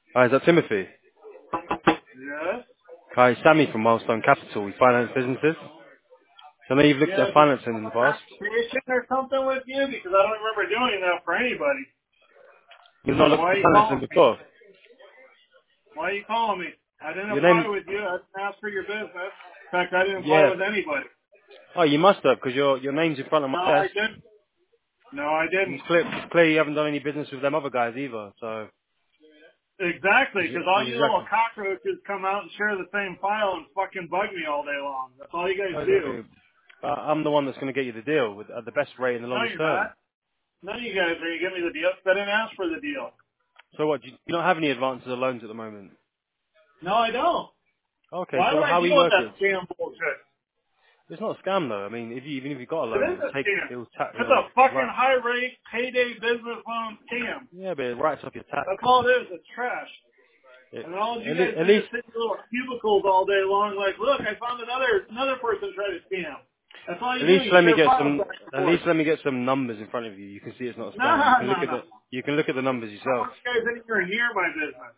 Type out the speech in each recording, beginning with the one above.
Hi, is that Timothy? Yes. Hi, Sammy from Milestone Capital. We finance businesses. So I know you've looked Yeah, at did financing in the I have past. a conversation or something with you? Because I don't remember doing that for anybody. You've not looked Why are at you financing calling me? before. Why are you calling me? I didn't Your apply name? with you. I didn't ask for your business. In fact, I didn't apply Yeah. with anybody. Oh, you must have, because your name's in front of my No, I desk. didn't. No, I And didn't. it's clear you haven't done any business with them other guys either. So, Exactly, which is, because all which is you little exactly. cockroaches come out and share the same file and fucking bug me all day long. That's all you guys do. Okay. I'm the one that's going to get you the deal with at the best rate in the No, longest you're term. not. None of you guys are going to give me the deal. I didn't ask for the deal. So what? Do you not have any advances or loans at the moment? No, I don't. Okay. Why So would I how we deal with work that it? scam bullshit? It's not a scam though. I mean, even if you got a It loan, is a scam. It's it'll a fucking right. high rate payday business loan scam. Yeah, but it writes up your tax. That's all it is. It's trash. It, And all you guys at do least is sit in little cubicles all day long like, look, I found another person trying to scam. That's all you At do. least You let me share get files some. back and At forth. least let me get some numbers in front of you. You can see it's not a No, scam. You can no, look at no. the. You can look at the numbers I don't yourself. want you guys anywhere near my business.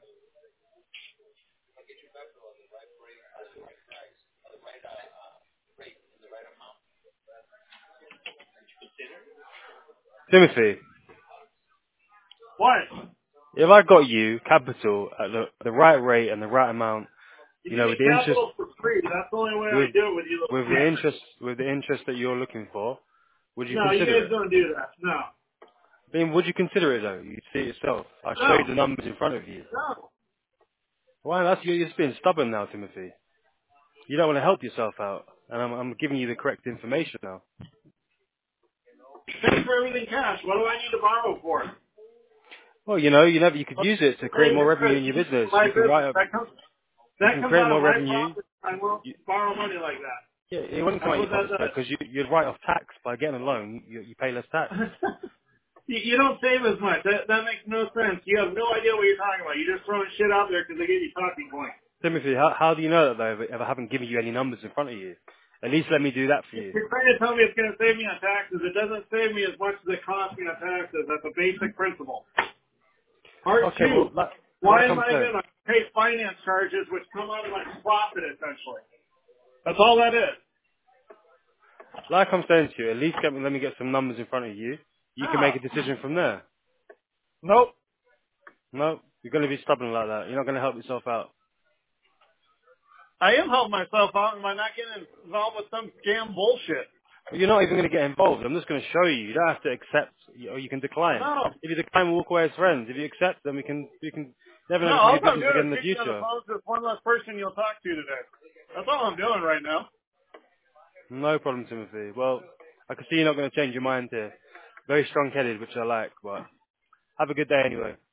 Timothy, What? if I got you capital at the right rate and the right amount, You you give know, me with the interest, capital for free. That's the only way I with do it with you little with the scammers. interest, with the interest that you're looking for, would you No, you consider guys it? don't do that. No. I mean, would you consider it though? You see it yourself. I'll show you No. the numbers in front of you. No. Why? You're just being stubborn now, Timothy. You don't want to help yourself out, and I'm giving you the correct information now. Pay for everything cash. What do I need to borrow for? Well, you could use it to create Saying more it's revenue trying in to your use business. my You can write business. up, you That can comes create out more of my revenue. profit. I won't You, borrow money like that. yeah, it wouldn't come That's out of what your that pockets though, does. because you'd write off tax by getting a loan. You pay less tax. You don't save as much. That makes no sense. You have no idea what you're talking about. You're just throwing shit out there because they give you talking points. Timothy, how do you know that though? If I haven't given you any numbers in front of you, at least let me do that for you. You're trying to tell me it's going to save me on taxes. It doesn't save me as much as it costs me on taxes. That's a basic principle. Part Okay, well, two, like why am I'm I saying, going to pay finance charges which come out of my profit essentially? That's all that is. to you, at least let me get some numbers in front of you. You can make No. a decision from there. Nope. No, you're going to be stubborn like that. You're not going to help yourself out. I am helping myself out. Am I not getting involved with some scam bullshit? But you're not even going to get involved. I'm just going to show you. You don't have to accept, or you can decline. No. If you decline, we'll walk away as friends. If you accept, then we can never No, know if we all do I'm business doing again is in the getting you on the future. phone with one less person you'll talk to today. That's all I'm doing right now. No problem, Timothy. Well, I can see you're not going to change your mind here. Very strong-headed, which I like, but have a good day anyway.